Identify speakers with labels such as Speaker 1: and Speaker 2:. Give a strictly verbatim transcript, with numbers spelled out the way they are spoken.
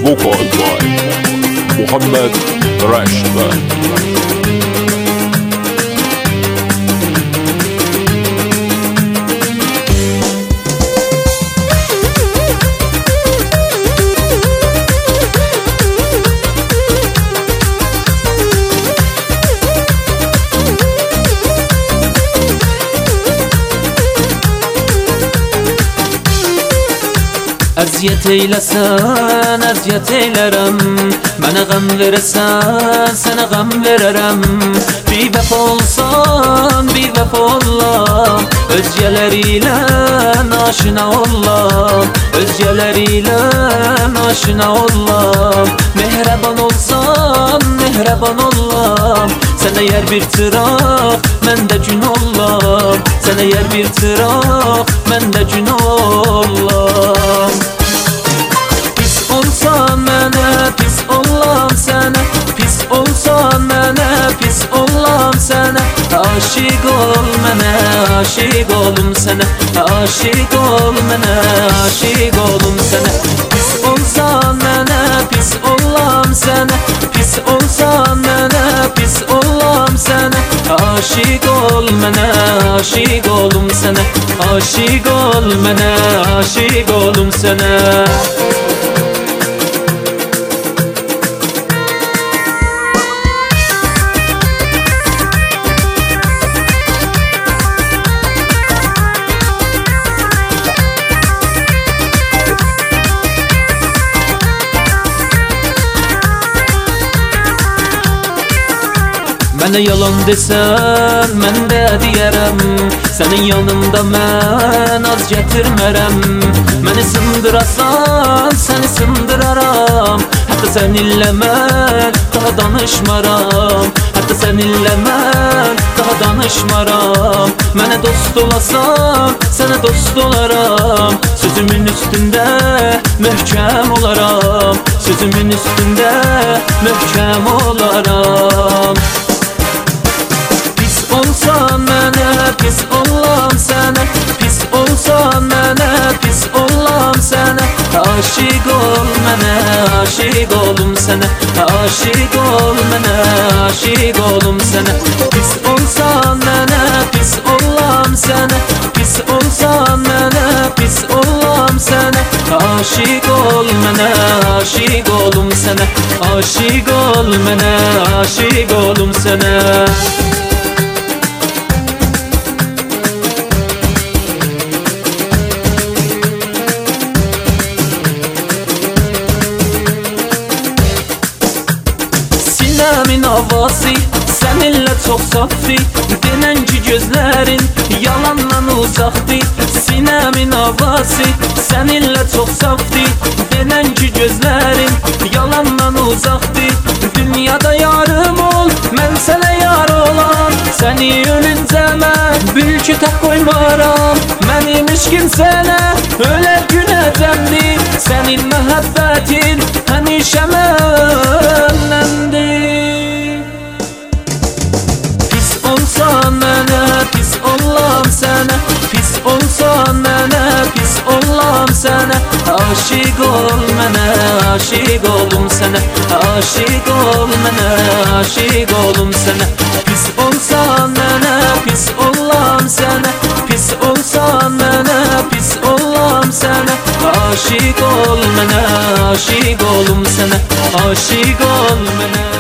Speaker 1: vocal by Muhammad Rashid.
Speaker 2: Əziyyət eyləsən, əziyyət eylərəm. Mənə qəm verəsən, sənə qəm verərəm. Bir vəfa olsan, bir vəfa ollam. Özgələri ilə naşina ollam. Özgələri ilə naşina ollam. Mehriban olsan, mehriban ollam. Sən əgər bir çıraq, mən də gün ollam. Sən əgər bir çıraq, mən də gün ollam. Pis olsan mənə, pis ollam sənə. Pis olsan mənə, pis ollam sənə. Aşiq ol mənə, aşiq olum sənə. Aşiq ol mənə, aşiq olum sənə. Pis olsan mənə, pis ollam sənə. Pis olsan mənə, pis ollam sənə. Aşiq ol mənə, aşiq olum sənə. Aşiq ol mənə, aşiq olum sənə. Mənə yalan desən, mən də deyərəm. Sənin yanında mən az gətirmərəm. Məni sındırasan, səni sındıraram. Hətta səninlə mən daha danışmaram. Hətta səninlə mən daha danışmaram. Mənə dost olasan, sənə dost olaram. Sözümün üstündə möhkəm olaram. Sözümün üstündə möhkəm olaram. Olsan mənə, pis ollam sənə. Pis olsan mənə, pis ollam sənə. Aşiq ol mənə, aşiq olum sənə. Aşiq ol mənə, aşiq olum sənə. Pis olsan mənə, pis ollam sənə. Pis olsan mənə, pis ollam sənə. Aşiq ol mənə, aşiq olum sənə. Aşiq ol mənə, aşiq olum sənə. Sinəmin havası səninlə çox safdır. Denən ki gözlərin yalandan uzaqdır. Sinəmin havası səninlə çox safdır. Denən ki gözlərin yalandan uzaqdır. Dünyada yarım ol, mən sənə yar olan. Səni ölüncə mən bil ki tək qoymaram. Mənim işkim sənə ölər günəcəmdir. Sənin məhəbbətin həmişə məndəndir. Pis olsan mənə, pis ollam sənə. Pis olsan mənə, pis ollam sənə. Aşiq ol mənə, aşiq olum sənə. Aşiq ol mənə, aşiq olum sənə. Pis olsan mənə, pis ollam sənə. Pis olsan mənə, pis ollam sənə. Aşiq ol mənə, aşiq olum sənə. Aşiq ol mənə.